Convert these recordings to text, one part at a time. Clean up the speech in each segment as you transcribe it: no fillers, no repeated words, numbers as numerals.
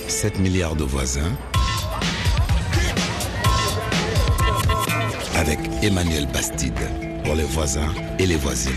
7 milliards de voisins avec Emmanuel Bastide pour les voisins et les voisines.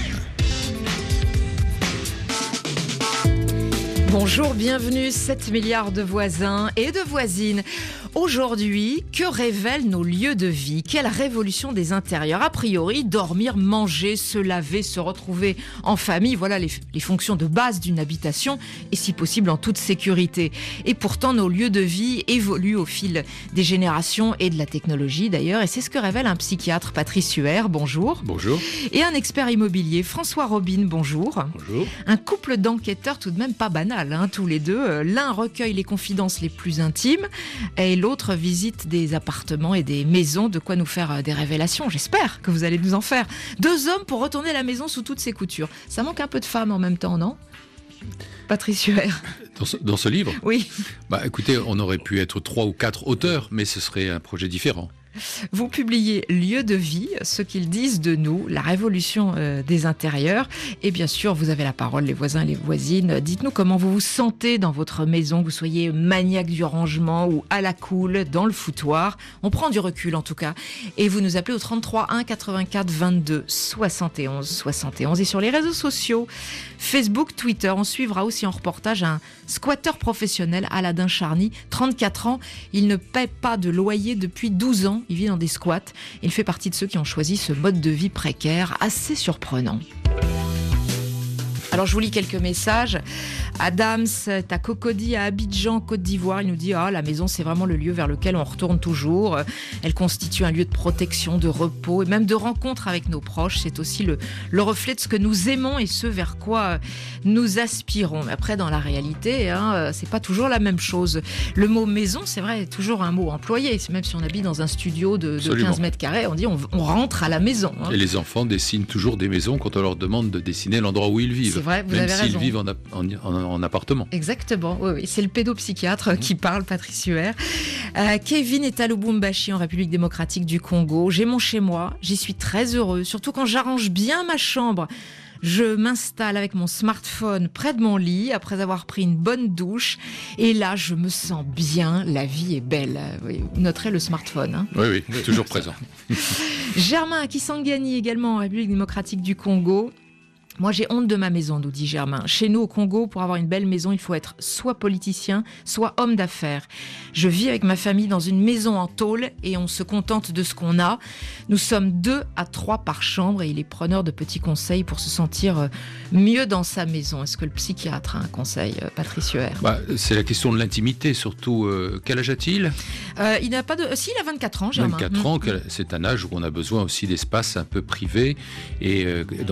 Bonjour, bienvenue, 7 milliards de voisins et de voisines. Aujourd'hui, que révèlent nos lieux de vie ? Quelle révolution des intérieurs ? A priori, dormir, manger, se laver, se retrouver en famille, voilà les fonctions de base d'une habitation et si possible en toute sécurité. Et pourtant, nos lieux de vie évoluent au fil des générations et de la technologie d'ailleurs. Et c'est ce que révèle un psychiatre, Patrice Huer, bonjour. Bonjour. Et un expert immobilier, François Robin, bonjour. Bonjour. Un couple d'enquêteurs tout de même pas banal, tous les deux. L'un recueille les confidences les plus intimes et l'autre visite des appartements et des maisons, de quoi nous faire des révélations. J'espère que vous allez nous en faire. Deux hommes pour retourner la maison sous toutes ses coutures. Ça manque un peu de femmes en même temps, non ? Patrice Huer. Dans ce livre ? Oui. Écoutez, on aurait pu être 3 ou 4 auteurs, mais ce serait un projet différent. Vous publiez Lieux de vie, ce qu'ils disent de nous, la révolution des intérieurs. Et bien sûr, vous avez la parole, les voisins et les voisines. Dites-nous comment vous vous sentez dans votre maison, que vous soyez maniaque du rangement ou à la cool, dans le foutoir. On prend du recul en tout cas. Et vous nous appelez au 33 1 84 22 71 71. Et sur les réseaux sociaux, Facebook, Twitter, on suivra aussi en reportage un squatteur professionnel, Aladin Charny, 34 ans. Il ne paie pas de loyer depuis 12 ans. Il vit dans des squats. Il fait partie de ceux qui ont choisi ce mode de vie précaire, assez surprenant. Alors je vous lis quelques messages. Adams est à Cocody, à Abidjan, Côte d'Ivoire. Il nous dit la maison c'est vraiment le lieu vers lequel on retourne toujours. Elle constitue un lieu de protection, de repos et même de rencontre avec nos proches. C'est aussi le reflet de ce que nous aimons et ce vers quoi nous aspirons. Mais après dans la réalité, c'est pas toujours la même chose. Le mot maison, c'est vrai, est toujours un mot employé. Même si on habite dans un studio de 15 mètres carrés, on dit on rentre à la maison. Et les enfants dessinent toujours des maisons quand on leur demande de dessiner l'endroit où ils vivent. C'est vrai, vous même avez s'ils raison. vivent en appartement. Exactement, oui. C'est le pédopsychiatre qui parle, Patrice Huer. Kevin est à Lubumbashi, en République démocratique du Congo. J'ai mon chez-moi, j'y suis très heureux, surtout quand j'arrange bien ma chambre. Je m'installe avec mon smartphone près de mon lit après avoir pris une bonne douche. Et là, je me sens bien, la vie est belle. Vous noterez le smartphone. Oui, toujours présent. Germain à Kisangani, également en République démocratique du Congo. Moi, j'ai honte de ma maison, nous dit Germain. Chez nous, au Congo, pour avoir une belle maison, il faut être soit politicien, soit homme d'affaires. Je vis avec ma famille dans une maison en tôle et on se contente de ce qu'on a. Nous sommes 2 à 3 par chambre et il est preneur de petits conseils pour se sentir mieux dans sa maison. Est-ce que le psychiatre a un conseil, Patrice Huer ? C'est la question de l'intimité, surtout. Quel âge a-t-il ? Il n'a pas de... Si, il a 24 ans, Germain. 24 ans, c'est un âge où on a besoin aussi d'espace un peu privé et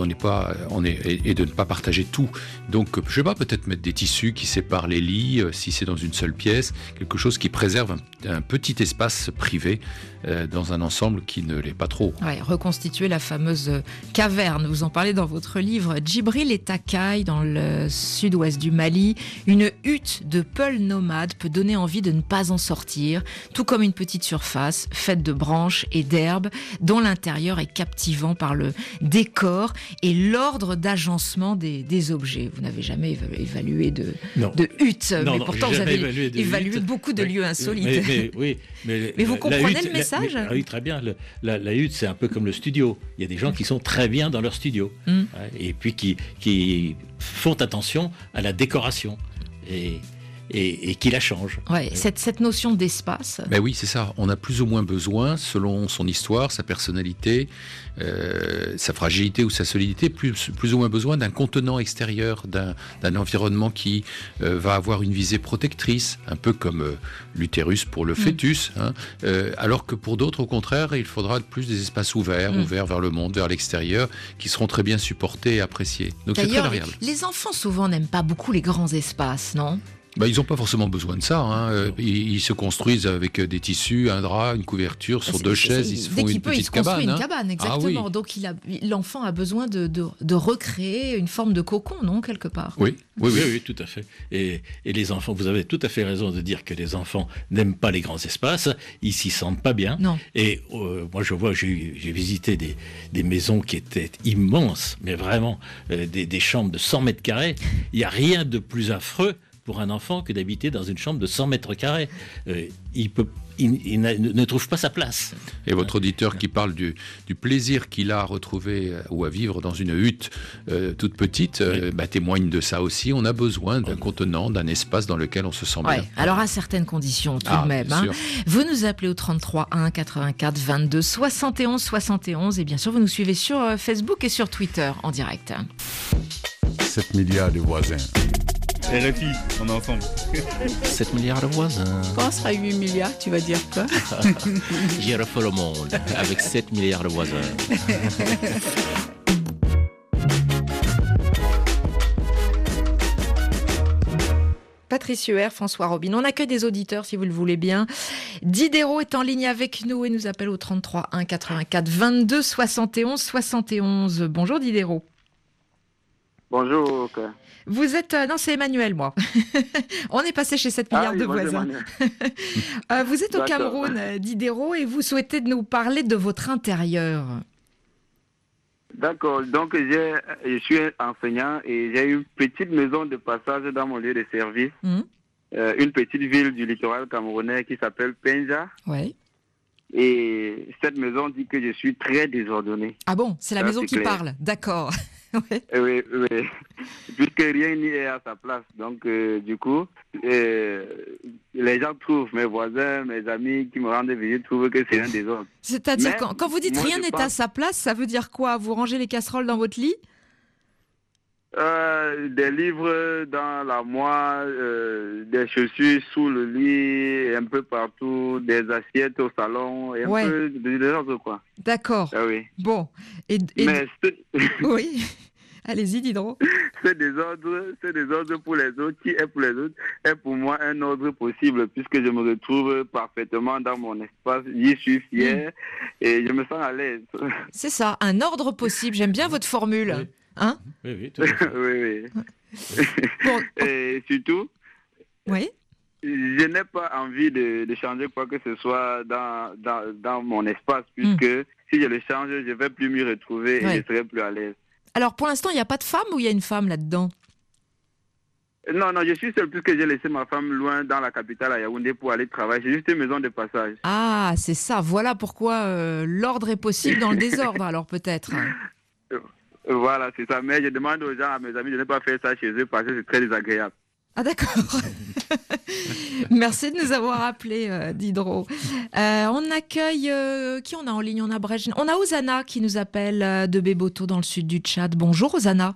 de ne pas partager tout. Donc, je sais pas, peut-être mettre des tissus qui séparent les lits, si c'est dans une seule pièce, quelque chose qui préserve un petit espace privé dans un ensemble qui ne l'est pas trop. Ouais, reconstituer la fameuse caverne, vous en parlez dans votre livre. Djibril est à Caille, dans le sud-ouest du Mali. Une hutte de peul nomade peut donner envie de ne pas en sortir, tout comme une petite surface faite de branches et d'herbes, dont l'intérieur est captivant par le décor et l'ordre d'agencement des objets. Vous n'avez jamais évalué de hutte, mais pourtant vous avez évalué beaucoup de lieux insolites. Mais vous comprenez le message ? Oui, très bien. La hutte, c'est un peu comme le studio. Il y a des gens qui sont très bien dans leur studio et puis qui font attention à la décoration et qui la changent. Ouais, cette notion d'espace. Oui, c'est ça. On a plus ou moins besoin, selon son histoire, sa personnalité, sa fragilité ou sa solidité, plus ou moins besoin d'un contenant extérieur, d'un environnement qui va avoir une visée protectrice, un peu comme l'utérus pour le fœtus, alors que pour d'autres, au contraire, il faudra plus des espaces ouverts vers le monde, vers l'extérieur, qui seront très bien supportés et appréciés. Donc c'est très variable. Les enfants souvent n'aiment pas beaucoup les grands espaces, non ? Ils n'ont pas forcément besoin de ça. Ils se construisent avec des tissus, un drap, une couverture, sur 2 chaises, ils se font une petite cabane. Dès qu'il peut, il se construit une cabane, exactement. Donc l'enfant a besoin de recréer une forme de cocon, non, quelque part. Oui, tout à fait. Et les enfants, vous avez tout à fait raison de dire que les enfants n'aiment pas les grands espaces, ils s'y sentent pas bien. Non. Et moi, je vois, j'ai visité des maisons qui étaient immenses, mais vraiment des chambres de 100 mètres carrés. Il n'y a rien de plus affreux pour un enfant que d'habiter dans une chambre de 100 mètres carrés. Il ne trouve pas sa place. Et votre auditeur qui parle du plaisir qu'il a à retrouver ou à vivre dans une hutte toute petite témoigne de ça aussi. On a besoin d'un contenant, d'un espace dans lequel on se sent bien. Alors à certaines conditions tout de même. Vous nous appelez au 33 1 84 22 71 71 et bien sûr vous nous suivez sur Facebook et sur Twitter en direct. 7 milliards de voisins. RFI, on est ensemble. 7 milliards de voisins. Quand on sera 8 milliards, tu vas dire quoi? J'ai refait le monde avec 7 milliards de voisins. Patrice Huer, François Robin. On accueille des auditeurs si vous le voulez bien. Diderot est en ligne avec nous et nous appelle au 33 1 84 22 71 71. Bonjour Diderot. Bonjour. Vous êtes... non, c'est Emmanuel, moi. On est passé chez 7 milliards de voisins. Vous êtes au Cameroun, Diderot, et vous souhaitez nous parler de votre intérieur. D'accord. Donc, je suis enseignant et j'ai une petite maison de passage dans mon lieu de service. Une petite ville du littoral camerounais qui s'appelle Penja. Ouais. Et cette maison dit que je suis très désordonné. Ah bon? C'est la maison qui parle. D'accord. Oui. Puisque rien n'y est à sa place. Donc, du coup, les gens trouvent, mes voisins, mes amis qui me rendent visite, trouvent que c'est un désordre. C'est-à-dire, quand vous dites rien n'est à sa place, ça veut dire quoi? Vous rangez les casseroles dans votre lit? Des livres dans l'armoire, des chaussures sous le lit, et un peu partout, des assiettes au salon, et un peu de désordre, quoi. D'accord. Ah oui. Bon. Mais oui. Allez-y, Diderot. C'est désordre pour les autres, qui est pour les autres, est pour moi un ordre possible, puisque je me retrouve parfaitement dans mon espace, j'y suis fier, et je me sens à l'aise. C'est ça, un ordre possible. J'aime bien votre formule. Oui. Hein? Oui, tout à fait. Oui. Bon. Et surtout, je n'ai pas envie de changer quoi que ce soit dans mon espace, puisque si je le change, je ne vais plus m'y retrouver et je serai plus à l'aise. Alors, pour l'instant, il n'y a pas de femme ou il y a une femme là-dedans? Non, je suis seul puisque j'ai laissé ma femme loin dans la capitale à Yaoundé pour aller travailler. C'est juste une maison de passage. Ah, c'est ça. Voilà pourquoi l'ordre est possible dans le désordre, alors peut-être. Voilà, c'est ça. Mais je demande aux gens, à mes amis, de ne pas faire ça chez eux parce que c'est très désagréable. Ah d'accord. Merci de nous avoir appelés, Diderot. On accueille... qui on a en ligne? On a Osana qui nous appelle de Béboto dans le sud du Tchad. Bonjour Osana.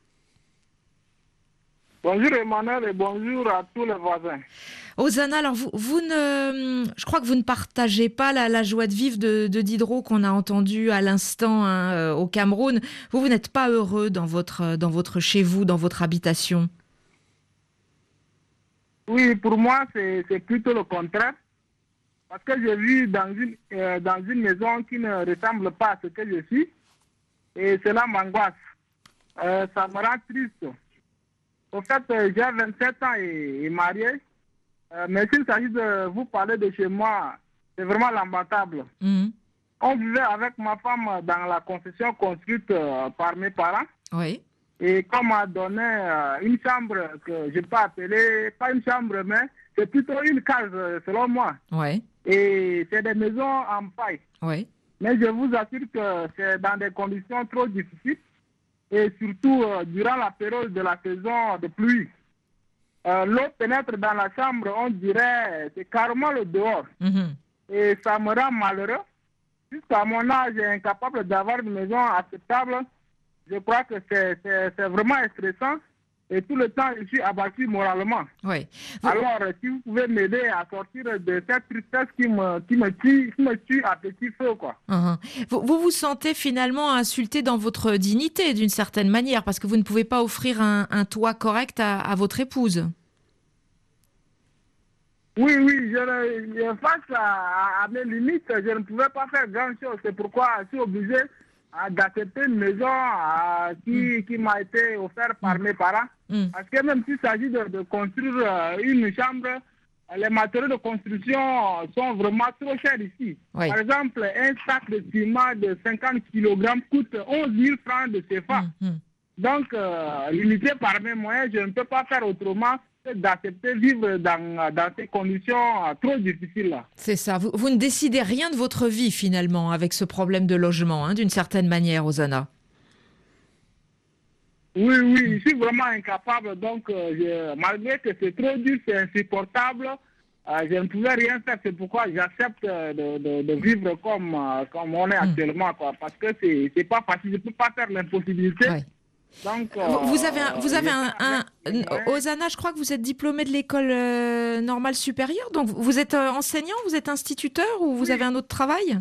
Bonjour Emmanuel et bonjour à tous les voisins. Osana, alors je crois que vous ne partagez pas la joie de vivre de Diderot qu'on a entendu à l'instant au Cameroun. Vous n'êtes pas heureux dans votre chez vous, dans votre habitation? Oui, pour moi, c'est plutôt le contraire. Parce que je vis dans une maison qui ne ressemble pas à ce que je suis. Et cela m'angoisse. Ça me rend triste. Au fait, j'ai 27 ans et marié. Mais s'il s'agit de vous parler de chez moi, c'est vraiment lamentable. On vivait avec ma femme dans la concession construite par mes parents. Oui. Et qu'on m'a donné une chambre que je peux appeler, pas une chambre, mais c'est plutôt une case, selon moi. Oui. Et c'est des maisons en paille. Oui. Mais je vous assure que c'est dans des conditions trop difficiles. Et surtout durant la période de la saison de pluie. L'eau pénètre dans la chambre, on dirait, c'est carrément le dehors. Et ça me rend malheureux. Jusqu'à mon âge, incapable d'avoir une maison acceptable. Je crois que c'est vraiment stressant et tout le temps, je suis abattu moralement. Oui. Alors, si vous pouvez m'aider à sortir de cette tristesse qui me tue à petit feu, quoi. Vous vous sentez finalement insulté dans votre dignité, d'une certaine manière, parce que vous ne pouvez pas offrir un toit correct à votre épouse. Oui, face à mes limites, je ne pouvais pas faire grand-chose. C'est pourquoi je suis obligé d'accepter une maison qui m'a été offerte par mes parents. Parce que même s'il s'agit de construire une chambre, les matériaux de construction sont vraiment trop chers ici. Oui. Par exemple, un sac de ciment de 50 kg coûte 11 000 francs de CFA. Donc, limité par mes moyens, je ne peux pas faire autrement d'accepter vivre dans ces conditions trop difficiles-là. C'est ça. Vous ne décidez rien de votre vie, finalement, avec ce problème de logement, d'une certaine manière, Ozana. Oui, je suis vraiment incapable. Donc, malgré que c'est trop dur, c'est insupportable, je ne pouvais rien faire. C'est pourquoi j'accepte de vivre comme on est actuellement, quoi. Parce que c'est pas facile. Je ne peux pas faire l'impossibilité. Ouais. Donc, vous avez un Ozana, je crois que vous êtes diplômé de l'école normale supérieure. Donc, vous êtes enseignant, vous êtes instituteur ou vous avez un autre travail?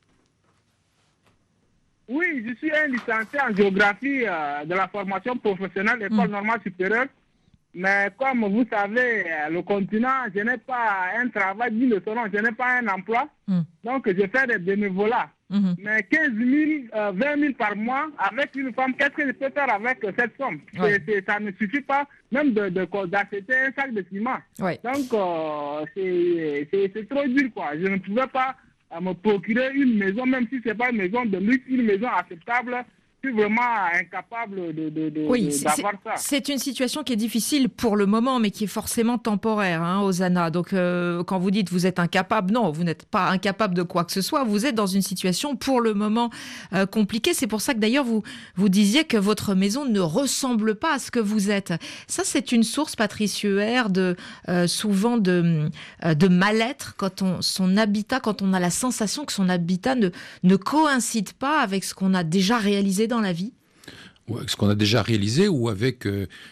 Oui, je suis un licencié en géographie de la formation professionnelle, école normale supérieure. Mais comme vous savez, le continent, je n'ai pas un travail digne de son nom, je n'ai pas un emploi. Donc, je fais des bénévolats. Mais 15 000, 20 000 par mois, avec une femme, qu'est-ce que je peux faire avec cette somme? Ça ne suffit pas même d'acheter un sac de ciment. Donc, c'est trop dur, quoi. Je ne pouvais pas me procurer une maison, même si ce n'est pas une maison de luxe, une maison acceptable. Je suis vraiment incapable d'avoir ça. C'est une situation qui est difficile pour le moment, mais qui est forcément temporaire, Ozana. Donc, quand vous dites vous êtes incapable, non, vous n'êtes pas incapable de quoi que ce soit. Vous êtes dans une situation pour le moment compliquée. C'est pour ça que d'ailleurs vous disiez que votre maison ne ressemble pas à ce que vous êtes. Ça, c'est une source, Patrice Huer, souvent de mal-être quand on a la sensation que son habitat ne coïncide pas avec ce qu'on a déjà réalisé dans la vie. Ce qu'on a déjà réalisé ou avec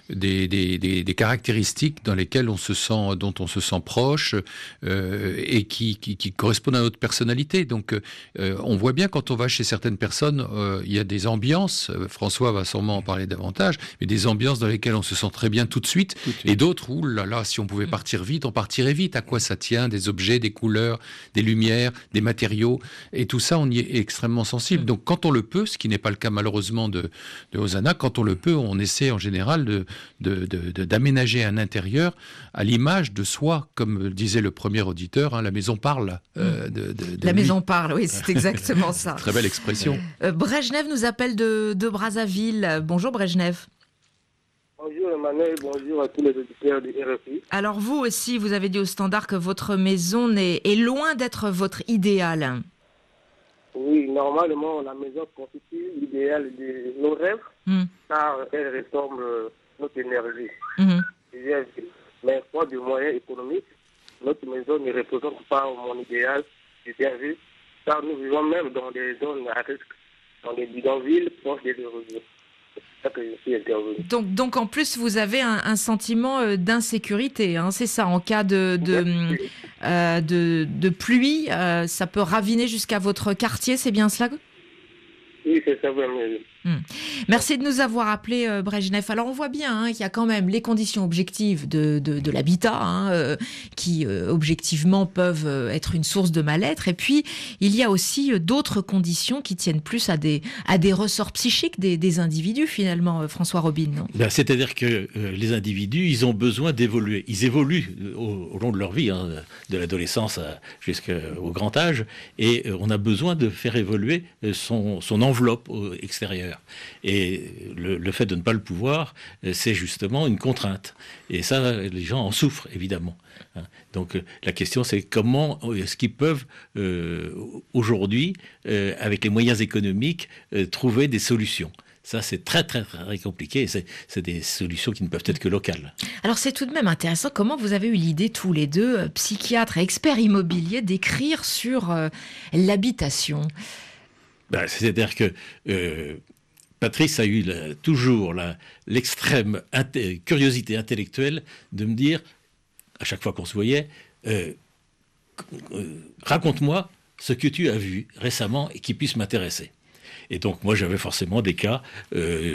des caractéristiques dans lesquelles dont on se sent proche et qui correspondent à notre personnalité. Donc, on voit bien quand on va chez certaines personnes, il y a des ambiances. François va sûrement en parler davantage, mais des ambiances dans lesquelles on se sent très bien tout de suite. Et d'autres où, là, si on pouvait partir vite, on partirait vite. À quoi ça tient? Des objets, des couleurs, des lumières, des matériaux, et tout ça, on y est extrêmement sensible. Donc, quand on le peut, ce qui n'est pas le cas malheureusement de Ozana, quand on le peut, on essaie en général d'aménager un intérieur à l'image de soi, comme disait le premier auditeur, la maison parle. La maison parle, oui, c'est exactement ça. Très belle expression. Brejnev nous appelle de Brazzaville. Bonjour Brejnev. Bonjour Emmanuel, bonjour à tous les auditeurs du RFI. Alors vous aussi, vous avez dit au standard que votre maison est loin d'être votre idéal. Oui, normalement, la maison constitue l'idéal de nos rêves, car elle ressemble notre énergie. Mais pour des moyens économiques, notre maison ne représente pas mon idéal, j'ai bien vu, car nous vivons même dans des zones à risque, dans des bidonvilles proches des réseaux. C'est ça que je suis intervenu. Donc en plus, vous avez un sentiment d'insécurité, c'est ça, en cas de pluie, ça peut raviner jusqu'à votre quartier, c'est bien cela? Oui, c'est ça, vraiment. Merci de nous avoir appelé, Brejnev. Alors on voit bien qu'il y a quand même les conditions objectives de l'habitat qui objectivement peuvent être une source de mal-être, et puis il y a aussi d'autres conditions qui tiennent plus à des ressorts psychiques des individus finalement, François Robin, non? C'est-à-dire que les individus, ils ont besoin d'évoluer. Ils évoluent au long de leur vie, de l'adolescence jusqu'au grand âge, et on a besoin de faire évoluer son enveloppe extérieure. Et le fait de ne pas le pouvoir, c'est justement une contrainte. Et ça, les gens en souffrent, évidemment. Donc la question, c'est comment est-ce qu'ils peuvent, aujourd'hui, avec les moyens économiques, trouver des solutions. Ça, c'est très, très, très compliqué. C'est des solutions qui ne peuvent être que locales. Alors, c'est tout de même intéressant. Comment vous avez eu l'idée, tous les deux, psychiatres et experts immobiliers, d'écrire sur l'habitation? C'est-à-dire que Patrice a eu toujours l'extrême curiosité intellectuelle de me dire, à chaque fois qu'on se voyait, raconte-moi ce que tu as vu récemment et qui puisse m'intéresser. Et donc, moi, j'avais forcément des cas où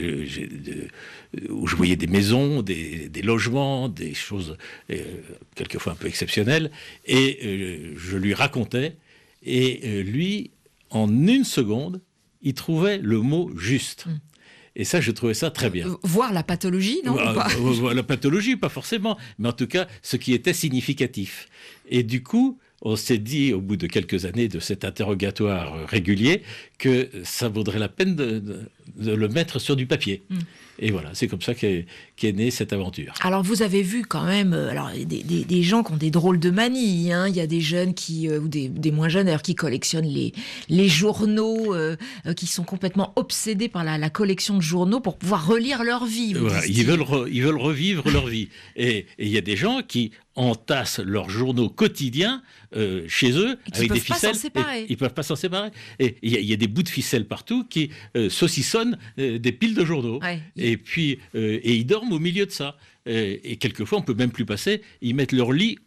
je voyais des maisons, des logements, des choses quelquefois un peu exceptionnelles, et je lui racontais, et lui, en une seconde, il trouvait le mot juste. Et ça, je trouvais ça très bien. Voir la pathologie, non? La pathologie, pas forcément, mais en tout cas, ce qui était significatif. Et du coup, on s'est dit, au bout de quelques années de cet interrogatoire régulier, que ça vaudrait la peine de le mettre sur du papier. Et voilà, c'est comme ça qu'est née cette aventure. Alors vous avez vu quand même des gens qui ont des drôles de manies. Hein. Il y a des jeunes ou des moins jeunes d'ailleurs, qui collectionnent les journaux, qui sont complètement obsédés par la collection de journaux pour pouvoir relire leur vie. Voilà, ils veulent revivre leur vie. Et il y a des gens qui entassent leurs journaux quotidiens chez eux avec des ficelles. Ils ne peuvent pas s'en séparer. Et il y a des bouts de ficelle partout qui saucissonnent des piles de journaux. Ouais. Et puis ils dorment au milieu de ça. Et quelquefois, on ne peut même plus passer. Ils mettent leur lit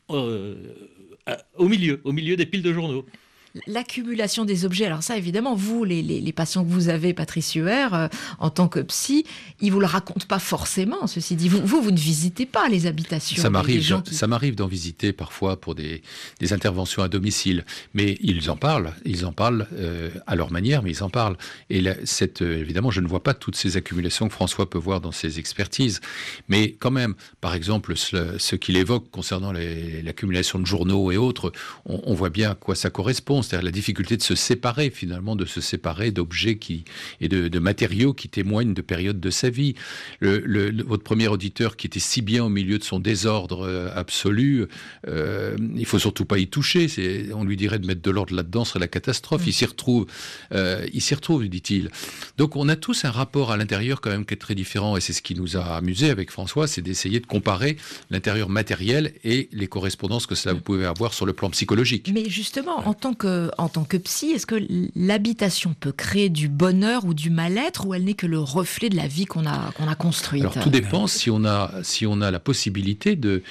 au milieu des piles de journaux. L'accumulation des objets, alors ça évidemment, vous, les patients que vous avez, Patrice Huer, en tant que psy, ils vous le racontent pas forcément, ceci dit. Vous ne visitez pas les habitations. Ça m'arrive d'en visiter parfois pour des interventions à domicile, mais ils en parlent à leur manière, mais ils en parlent. Et évidemment, je ne vois pas toutes ces accumulations que François peut voir dans ses expertises, mais quand même, par exemple, ce qu'il évoque concernant l'accumulation de journaux et autres, on voit bien à quoi ça correspond. C'est-à-dire la difficulté de se séparer d'objets et de matériaux qui témoignent de périodes de sa vie. Votre premier auditeur qui était si bien au milieu de son désordre absolu, il faut surtout pas y toucher. On lui dirait de mettre de l'ordre là-dedans, ce serait la catastrophe. Il s'y retrouve, dit-il. Donc on a tous un rapport à l'intérieur quand même qui est très différent, et c'est ce qui nous a amusé avec François, c'est d'essayer de comparer l'intérieur matériel et les correspondances que cela pouvait avoir sur le plan psychologique. Mais justement, en tant que psy, est-ce que l'habitation peut créer du bonheur ou du mal-être, ou elle n'est que le reflet de la vie qu'on a construite? Alors tout dépend si on a la possibilité de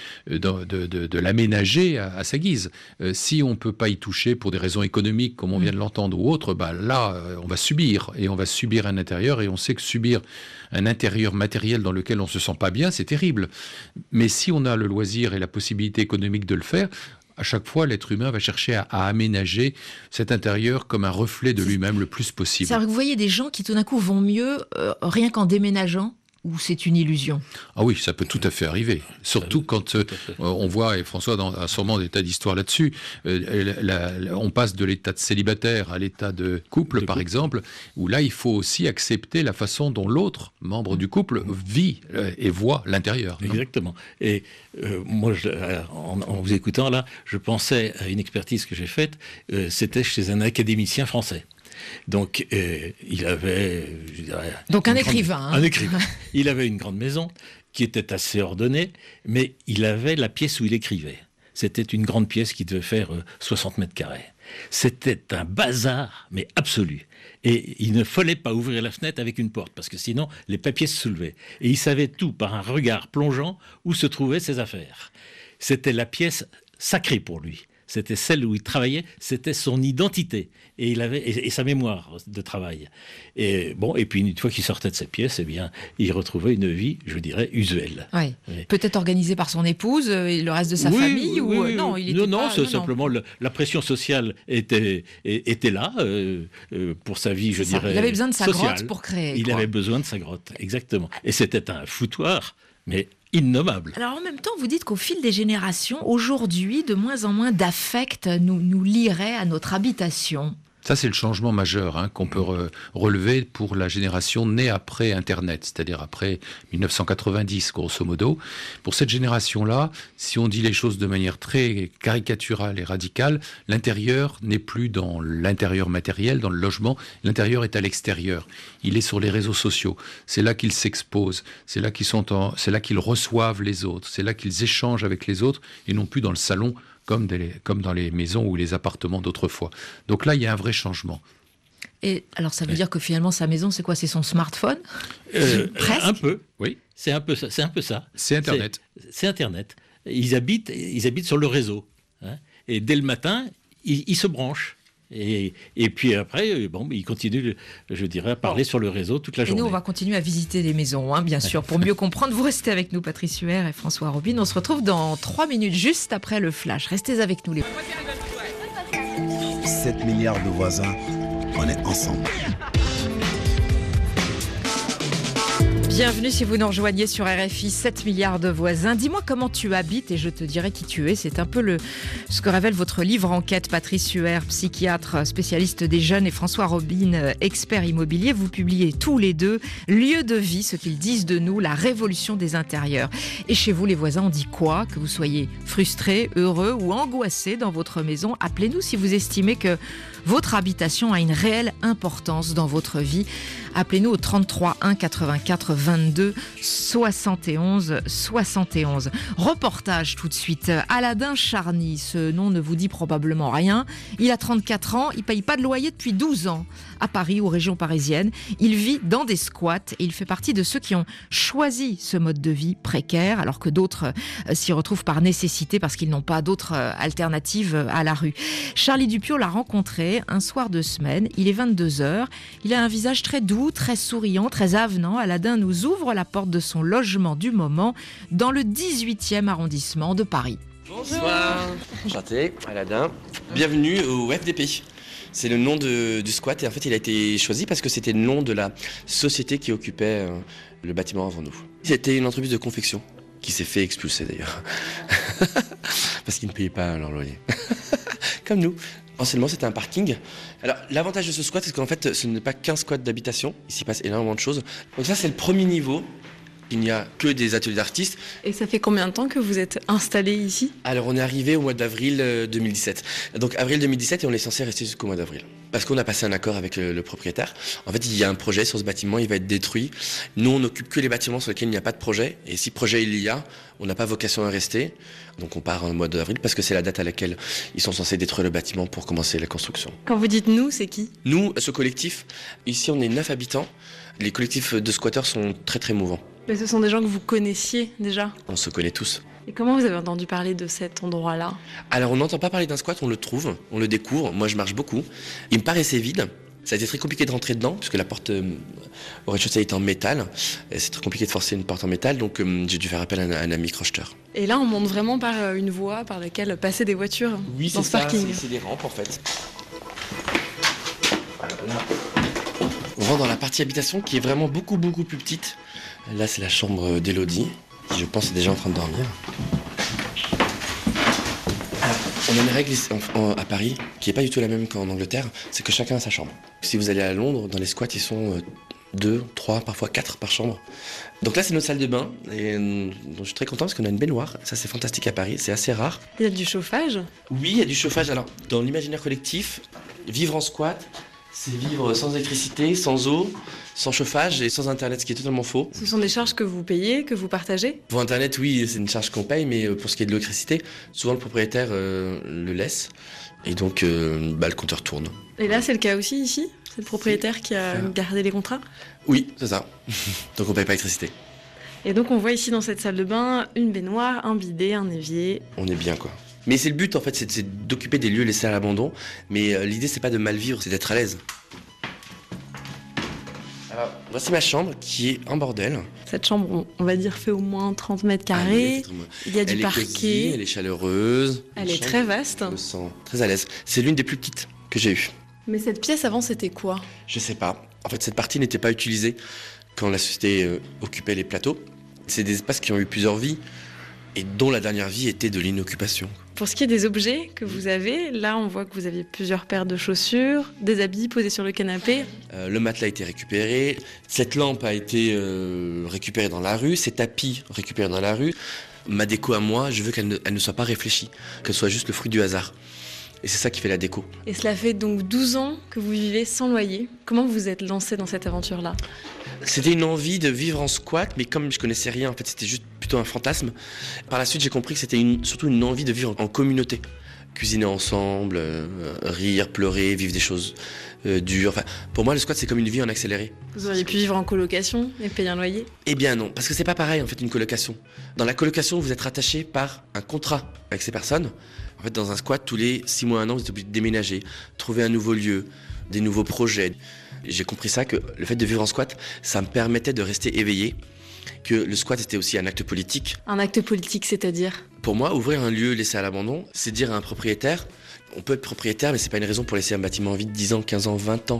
l'aménager à sa guise. Si on ne peut pas y toucher pour des raisons économiques, comme on vient de l'entendre, ou autre, là, on va subir un intérieur, et on sait que subir un intérieur matériel dans lequel on ne se sent pas bien, c'est terrible. Mais si on a le loisir et la possibilité économique de le faire, à chaque fois, l'être humain va chercher à aménager cet intérieur comme un reflet de lui-même le plus possible. C'est-à-dire que vous voyez des gens qui tout d'un coup vont mieux rien qu'en déménageant, ou c'est une illusion? Ah oui, ça peut tout à fait arriver. Surtout quand on voit, et François a sûrement des tas d'histoires là-dessus, on passe de l'état de célibataire à l'état de couple, par exemple, où là, il faut aussi accepter la façon dont l'autre membre du couple vit et voit l'intérieur. Exactement. Et moi, en vous écoutant là, je pensais à une expertise que j'ai faite, c'était chez un académicien français. Donc, il avait... Donc un écrivain. Un écrivain. Il avait une grande maison qui était assez ordonnée, mais il avait la pièce où il écrivait. C'était une grande pièce qui devait faire 60 mètres carrés. C'était un bazar, mais absolu. Et il ne fallait pas ouvrir la fenêtre avec une porte, parce que sinon, les papiers se soulevaient. Et il savait tout par un regard plongeant où se trouvaient ses affaires. C'était la pièce sacrée pour lui. C'était celle où il travaillait, c'était son identité. Et il avait et sa mémoire de travail. Et puis une fois qu'il sortait de sa pièce, il retrouvait une vie, je dirais, usuelle. Oui. Oui. Peut-être organisée par son épouse et le reste de sa famille, ou non, il était non, simplement la pression sociale était là pour sa vie, je dirais. Il avait besoin de sa sociale. Grotte pour créer. Il avait besoin de sa grotte, exactement. Et c'était un foutoir, mais innommable. Alors en même temps, vous dites qu'au fil des générations, aujourd'hui, de moins en moins d'affect nous lierait à notre habitation. Ça, c'est le changement majeur qu'on peut relever pour la génération née après Internet, c'est-à-dire après 1990, grosso modo. Pour cette génération-là, si on dit les choses de manière très caricaturale et radicale, l'intérieur n'est plus dans l'intérieur matériel, dans le logement, l'intérieur est à l'extérieur. Il est sur les réseaux sociaux. C'est là qu'ils s'exposent, c'est là qu'ils reçoivent les autres, c'est là qu'ils échangent avec les autres, et non plus dans le salon, comme dans les maisons ou les appartements d'autrefois. Donc là, il y a un vrai changement. Et alors, ça veut dire que finalement, sa maison, c'est quoi? C'est son smartphone? Presque. Un peu, oui. C'est un peu ça. C'est Internet. C'est Internet. Ils habitent sur le réseau. Et dès le matin, ils se branchent. Et puis après, ils continuent, je dirais, à parler sur le réseau toute la journée. Et nous, on va continuer à visiter les maisons, bien sûr, pour mieux comprendre. Vous restez avec nous, Patrice Huer et François Robin. On se retrouve dans 3 minutes, juste après le flash. Restez avec nous. 7 milliards de voisins, on est ensemble. Bienvenue si vous nous rejoignez sur RFI, 7 milliards de voisins. Dis-moi comment tu habites et je te dirai qui tu es. C'est un peu Ce que révèle votre livre enquête, Patrice Huer, psychiatre spécialiste des jeunes, et François Robin, expert immobilier. Vous publiez tous les deux Lieu de vie, ce qu'ils disent de nous, la révolution des intérieurs. Et chez vous, les voisins, on dit quoi? Que vous soyez frustré, heureux ou angoissé dans votre maison, appelez-nous si vous estimez que votre habitation a une réelle importance dans votre vie. Appelez-nous au 33 1 84 22 71 71. Reportage tout de suite. Aladin Charny, ce nom ne vous dit probablement rien. Il a 34 ans, il ne paye pas de loyer depuis 12 ans. À Paris ou région parisienne, il vit dans des squats et il fait partie de ceux qui ont choisi ce mode de vie précaire, alors que d'autres s'y retrouvent par nécessité parce qu'ils n'ont pas d'autres alternatives à la rue. Charlie Dupiot l'a rencontré un soir de semaine, il est 22h, il a un visage très doux, très souriant, très avenant. Aladin nous ouvre la porte de son logement du moment dans le 18e arrondissement de Paris. Bonsoir. Enchanté, Aladin. Bienvenue au FDP. C'est le nom du squat et en fait il a été choisi parce que c'était le nom de la société qui occupait le bâtiment avant nous. C'était une entreprise de confection qui s'est fait expulser d'ailleurs. Parce qu'ils ne payaient pas leur loyer. Comme nous. Anciennement, c'était un parking. Alors, l'avantage de ce squat, c'est qu'en fait, ce n'est pas qu'un squat d'habitation. Il s'y passe énormément de choses. Donc ça, c'est le premier niveau. Il n'y a que des ateliers d'artistes. Et ça fait combien de temps que vous êtes installé ici? Alors, on est arrivé au mois d'avril 2017. Donc, avril 2017, et on est censé rester jusqu'au mois d'avril. Parce qu'on a passé un accord avec le propriétaire. En fait, il y a un projet sur ce bâtiment, il va être détruit. Nous, on n'occupe que les bâtiments sur lesquels il n'y a pas de projet. Et si projet il y a, on n'a pas vocation à rester. Donc, on part au mois d'avril parce que c'est la date à laquelle ils sont censés détruire le bâtiment pour commencer la construction. Quand vous dites nous, c'est qui? Nous, ce collectif, ici, on est 9 habitants. Les collectifs de squatteurs sont très, très mouvants. Mais ce sont des gens que vous connaissiez déjà? On se connaît tous. Et comment vous avez entendu parler de cet endroit-là? Alors, on n'entend pas parler d'un squat, on le trouve, on le découvre. Moi, je marche beaucoup. Il me paraissait vide. Ça a été très compliqué de rentrer dedans, puisque la porte au rez-de-chaussée est en métal. Et c'est très compliqué de forcer une porte en métal, donc j'ai dû faire appel à un ami crocheteur. Et là, on monte vraiment par une voie par laquelle passaient des voitures dans ce parking. Oui, c'est des rampes en fait. Alors là, on rentre dans la partie habitation qui est vraiment beaucoup plus petite. Là, c'est la chambre d'Élodie, qui je pense est déjà en train de dormir. On a une règle à Paris qui n'est pas du tout la même qu'en Angleterre, c'est que chacun a sa chambre. Si vous allez à Londres, dans les squats, ils sont 2, 3, parfois 4 par chambre. Donc là, c'est notre salle de bain, et je suis très content parce qu'on a une baignoire. Ça, c'est fantastique à Paris, c'est assez rare. Il y a du chauffage? Oui, il y a du chauffage. Alors, dans l'imaginaire collectif, vivre en squat, c'est vivre sans électricité, sans eau, sans chauffage et sans Internet, ce qui est totalement faux. Ce sont des charges que vous payez, que vous partagez? Pour Internet, oui, c'est une charge qu'on paye, mais pour ce qui est de l'électricité, souvent le propriétaire le laisse, et donc le compteur tourne. Et là, c'est le cas aussi ici? C'est le propriétaire qui a gardé les contrats? Oui, c'est ça. Donc on paye pas l'électricité. Et donc on voit ici dans cette salle de bain une baignoire, un bidet, un évier. On est bien quoi. Mais c'est le but en fait, c'est d'occuper des lieux laissés à l'abandon. Mais l'idée c'est pas de mal vivre, c'est d'être à l'aise. Alors, voici ma chambre qui est en bordel. Cette chambre, on va dire, fait au moins 30 mètres carrés. Il y a du parquet. Cosy, elle est chaleureuse. Elle est très vaste. Je me sens très à l'aise. C'est l'une des plus petites que j'ai eues. Mais cette pièce avant, c'était quoi? Je sais pas. En fait, cette partie n'était pas utilisée quand la société occupait les plateaux. C'est des espaces qui ont eu plusieurs vies et dont la dernière vie était de l'inoccupation. Pour ce qui est des objets que vous avez, là on voit que vous aviez plusieurs paires de chaussures, des habits posés sur le canapé. Le matelas a été récupéré, cette lampe a été récupérée dans la rue, ces tapis récupérés dans la rue. Ma déco à moi, je veux qu'elle ne soit pas réfléchie, qu'elle soit juste le fruit du hasard. Et c'est ça qui fait la déco. Et cela fait donc 12 ans que vous vivez sans loyer. Comment vous êtes lancé dans cette aventure-là? C'était une envie de vivre en squat, mais comme je connaissais rien, en fait, c'était juste plutôt un fantasme. Par la suite, j'ai compris que c'était surtout une envie de vivre en communauté. Cuisiner ensemble, rire, pleurer, vivre des choses dures. Enfin, pour moi, le squat, c'est comme une vie en accéléré. Vous auriez pu vivre en colocation et payer un loyer? Eh bien non, parce que c'est pas pareil, en fait, une colocation. Dans la colocation, vous êtes rattaché par un contrat avec ces personnes. En fait, dans un squat, tous les 6 mois, 1 an, vous êtes obligé de déménager, trouver un nouveau lieu, des nouveaux projets. J'ai compris ça, que le fait de vivre en squat, ça me permettait de rester éveillé, que le squat était aussi un acte politique. Un acte politique, c'est-à-dire? Pour moi, ouvrir un lieu laissé à l'abandon, c'est dire à un propriétaire, on peut être propriétaire, mais c'est pas une raison pour laisser un bâtiment vide 10 ans, 15 ans, 20 ans.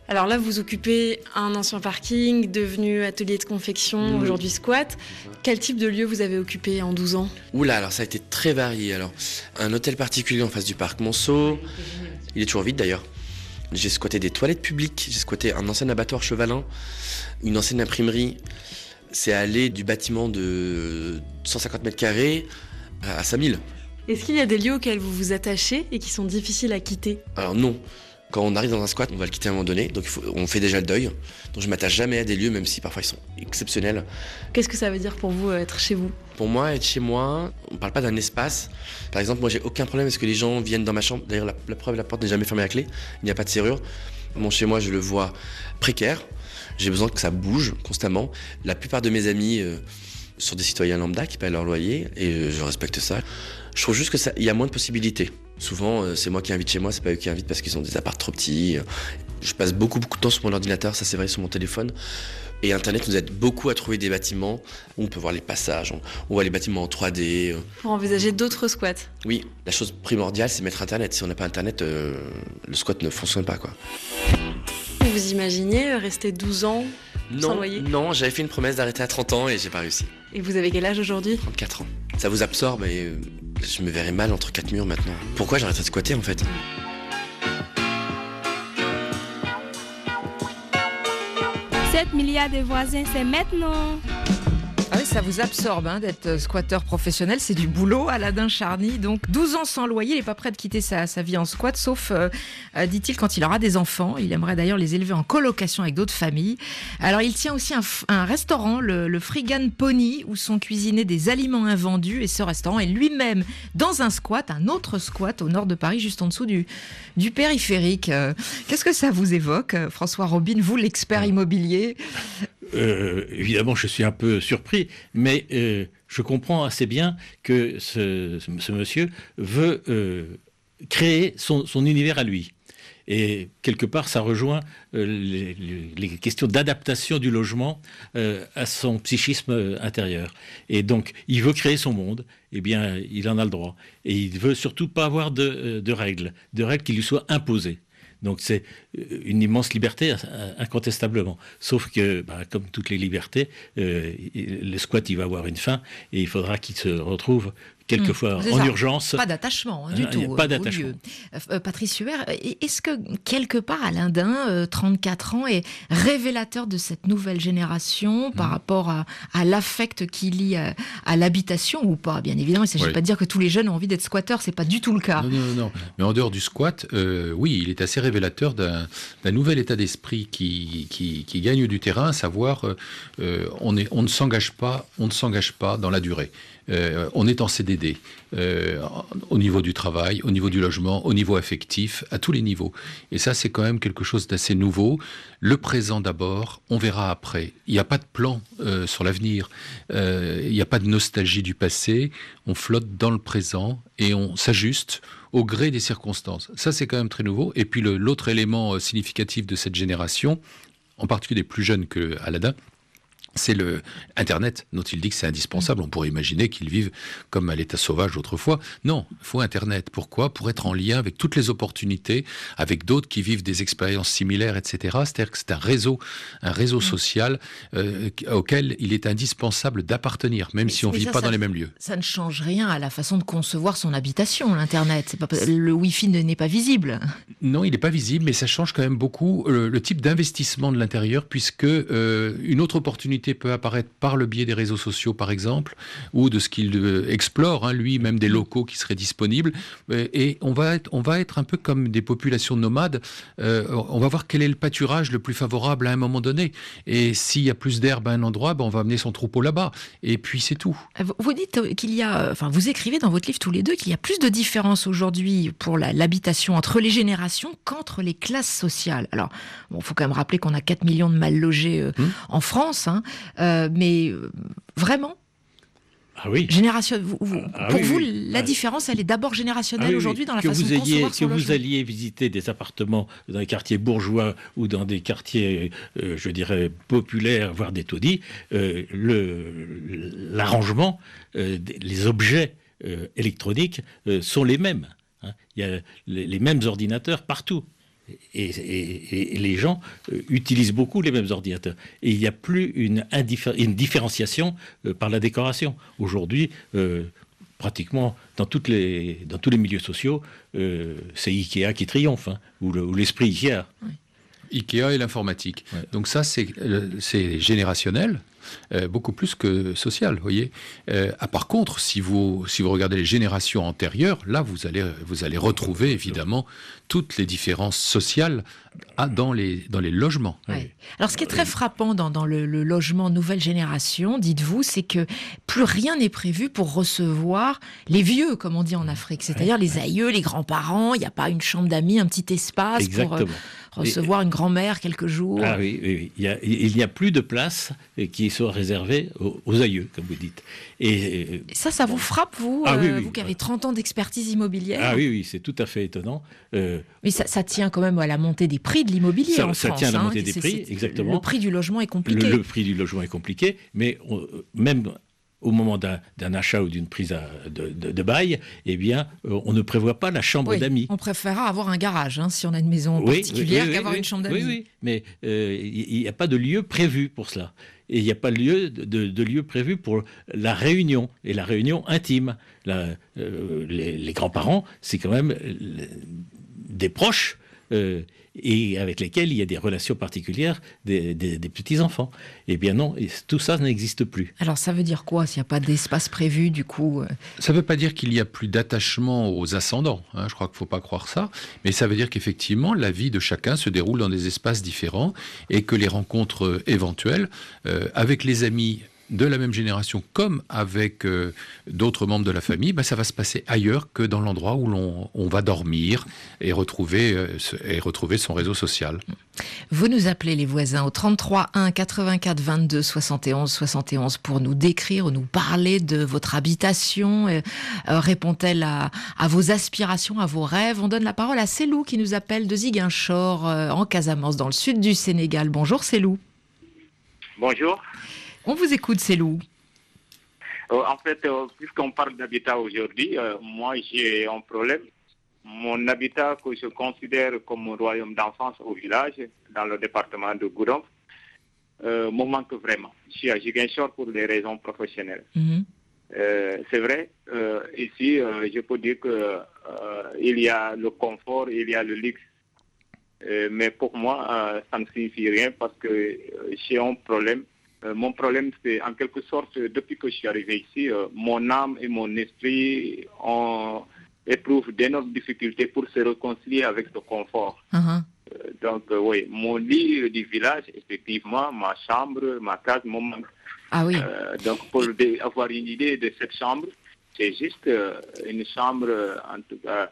Alors là, vous occupez un ancien parking, devenu atelier de confection, aujourd'hui squat. Quel type de lieu vous avez occupé en 12 ans ? Oula, alors ça a été très varié. Alors, un hôtel particulier en face du parc Monceau, il est toujours vide d'ailleurs. J'ai squatté des toilettes publiques, j'ai squatté un ancien abattoir chevalin, une ancienne imprimerie. C'est allé du bâtiment de 150 mètres carrés à 5000. Est-ce qu'il y a des lieux auxquels vous vous attachez et qui sont difficiles à quitter ? Alors non. Quand on arrive dans un squat, on va le quitter à un moment donné, donc on fait déjà le deuil. Donc je m'attache jamais à des lieux, même si parfois ils sont exceptionnels. Qu'est-ce que ça veut dire pour vous, être chez vous ? Pour moi, être chez moi, on ne parle pas d'un espace. Par exemple, moi j'ai aucun problème à ce que les gens viennent dans ma chambre. D'ailleurs, la preuve, la porte n'est jamais fermée à clé, il n'y a pas de serrure. Mon chez moi, je le vois précaire. J'ai besoin que ça bouge constamment. La plupart de mes amis sont des citoyens lambda qui paient leur loyer, et je respecte ça. Je trouve juste qu'il y a moins de possibilités. Souvent, c'est moi qui invite chez moi, c'est pas eux qui invitent parce qu'ils ont des apparts trop petits. Je passe beaucoup de temps sur mon ordinateur, ça c'est vrai, sur mon téléphone. Et Internet nous aide beaucoup à trouver des bâtiments où on peut voir les passages, on voit les bâtiments en 3D. Pour envisager d'autres squats ? Oui, la chose primordiale, c'est mettre Internet. Si on n'a pas Internet, le squat ne fonctionne pas, quoi. Vous imaginiez rester 12 ans sans loyer ? Non, j'avais fait une promesse d'arrêter à 30 ans et j'ai pas réussi. Et vous avez quel âge aujourd'hui ? 34 ans. Ça vous absorbe et je me verrais mal entre 4 murs maintenant. Pourquoi j'arrêterais de squatter en fait ? 7 milliards de voisins, c'est maintenant. Ah oui, ça vous absorbe d'être squatteur professionnel, c'est du boulot. Aladin Charny, donc 12 ans sans loyer, il n'est pas prêt de quitter sa vie en squat, sauf, dit-il, quand il aura des enfants. Il aimerait d'ailleurs les élever en colocation avec d'autres familles. Alors il tient aussi un restaurant, le Frigan Pony, où sont cuisinés des aliments invendus. Et ce restaurant est lui-même dans un squat, un autre squat au nord de Paris, juste en dessous du périphérique. Qu'est-ce que ça vous évoque, François Robin, vous l'expert immobilier ? Évidemment, je suis un peu surpris, mais je comprends assez bien que ce monsieur veut créer son univers à lui. Et quelque part, ça rejoint les questions d'adaptation du logement à son psychisme intérieur. Et donc, il veut créer son monde, eh bien, il en a le droit. Et il ne veut surtout pas avoir de règles qui lui soient imposées. Donc c'est une immense liberté, incontestablement. Sauf que, comme toutes les libertés, le squat, il va avoir une fin et il faudra qu'il se retrouve quelquefois en urgence. Pas d'attachement du tout. Pas d'attachement. Patrice Huer, est-ce que quelque part Alain Dain, 34 ans, est révélateur de cette nouvelle génération par rapport à l'affect qui lie à l'habitation ou pas ? Bien évidemment, il ne s'agit pas de dire que tous les jeunes ont envie d'être squatteurs, c'est pas du tout le cas. Non. Mais en dehors du squat, oui, il est assez révélateur d'un nouvel état d'esprit qui gagne du terrain, à savoir on ne s'engage pas dans la durée. On est en CDD au niveau du travail, au niveau du logement, au niveau affectif, à tous les niveaux. Et ça, c'est quand même quelque chose d'assez nouveau. Le présent d'abord, on verra après. Il n'y a pas de plan sur l'avenir. Il n'y a pas de nostalgie du passé. On flotte dans le présent et on s'ajuste au gré des circonstances. Ça, c'est quand même très nouveau. Et puis l'autre élément significatif de cette génération, en particulier des plus jeunes que Aladin, c'est le Internet, dont il dit que c'est indispensable. On pourrait imaginer qu'ils vivent comme à l'état sauvage autrefois. Non, il faut Internet. Pourquoi ? Pour être en lien avec toutes les opportunités, avec d'autres qui vivent des expériences similaires, etc. C'est-à-dire que c'est un réseau social auquel il est indispensable d'appartenir, même si on ne vit pas dans les mêmes lieux. Ça ne change rien à la façon de concevoir son habitation, l'Internet. Le Wi-Fi n'est pas visible. Non, il n'est pas visible, mais ça change quand même beaucoup le type d'investissement de l'intérieur, puisque une autre opportunité peut apparaître par le biais des réseaux sociaux, par exemple, ou de ce qu'il explore, lui, même des locaux qui seraient disponibles. Et on va être un peu comme des populations nomades. On va voir quel est le pâturage le plus favorable à un moment donné. Et s'il y a plus d'herbe à un endroit, on va amener son troupeau là-bas. Et puis c'est tout. Vous dites qu'il y a, vous écrivez dans votre livre tous les deux qu'il y a plus de différence aujourd'hui pour l'habitation entre les générations qu'entre les classes sociales. Alors, faut quand même rappeler qu'on a 4 millions de mal logés en France, mais vraiment, oui. Génération, pour vous, la différence, elle est d'abord générationnelle aujourd'hui dans la façon de concevoir son logement. Que vous alliez visiter des appartements dans des quartiers bourgeois ou dans des quartiers, je dirais, populaires, voire des taudis, l'arrangement, les objets électroniques sont les mêmes. Il y a les mêmes ordinateurs partout. Et les gens utilisent beaucoup les mêmes ordinateurs. Et il n'y a plus une différenciation par la décoration. Aujourd'hui, pratiquement dans tous les milieux sociaux, c'est Ikea qui triomphe, hein, ou l'esprit Ikea. Oui. Ikea et l'informatique. Ouais. Donc ça, c'est générationnel, beaucoup plus que social, vous voyez. Par contre, si vous regardez les générations antérieures, là, vous allez retrouver, évidemment, toutes les différences sociales dans les logements. Ouais. Alors, ce qui est très frappant dans le logement nouvelle génération, dites-vous, c'est que plus rien n'est prévu pour recevoir les vieux, comme on dit en Afrique, c'est-à-dire les aïeux, les grands-parents. Il n'y a pas une chambre d'amis, un petit espace Exactement. Pour recevoir une grand-mère quelques jours. Ah oui. Il n'y a plus de place qui soit réservée aux aïeux, comme vous dites. Et ça vous frappe, vous, vous qui avez 30 ans d'expertise immobilière? Ah oui, c'est tout à fait étonnant. Mais ça tient quand même à la montée des prix de l'immobilier en France. Ça tient à la montée des prix, exactement. Le prix du logement est compliqué. Le prix du logement est compliqué, mais même au moment d'un achat ou d'une prise de bail, eh bien, on ne prévoit pas la chambre d'amis. On préférera avoir un garage, hein, si on a une maison particulière, qu'avoir une chambre d'amis. Oui, mais il n'y a pas de lieu prévu pour cela. Et il n'y a pas de lieu prévu pour la réunion, et la réunion intime. Les grands-parents, c'est quand même des proches, et avec lesquels il y a des relations particulières des petits-enfants. Eh bien non, tout ça n'existe plus. Alors ça veut dire quoi, s'il n'y a pas d'espace prévu, du coup Ça ne veut pas dire qu'il n'y a plus d'attachement aux ascendants, hein, je crois qu'il ne faut pas croire ça, mais ça veut dire qu'effectivement, la vie de chacun se déroule dans des espaces différents et que les rencontres éventuelles avec les amis de la même génération comme avec d'autres membres de la famille, ça va se passer ailleurs que dans l'endroit où on va dormir et retrouver son réseau social. Vous nous appelez les voisins au 33 1 84 22 71 71 pour nous décrire, nous parler de votre habitation. Répond-elle à vos aspirations, à vos rêves? On donne la parole à Célou qui nous appelle de Ziguinchor en Casamance, dans le sud du Sénégal. Bonjour Célou. Bonjour. On vous écoute, Célou. En fait, puisqu'on parle d'habitat aujourd'hui, moi j'ai un problème. Mon habitat que je considère comme un royaume d'enfance au village, dans le département de Goudomp, me manque vraiment. Je suis à Ziguinchor pour des raisons professionnelles. C'est vrai, ici, je peux dire qu'il y a le confort, il y a le luxe. Mais pour moi, ça ne signifie rien parce que j'ai un problème. Mon problème, c'est en quelque sorte, depuis que je suis arrivé ici, mon âme et mon esprit éprouvent d'énormes difficultés pour se réconcilier avec ce confort. Donc, oui, mon lit du village, effectivement, ma chambre, ma case, mon manque. Ah oui. Donc, pour avoir une idée de cette chambre, c'est juste une chambre, en tout cas,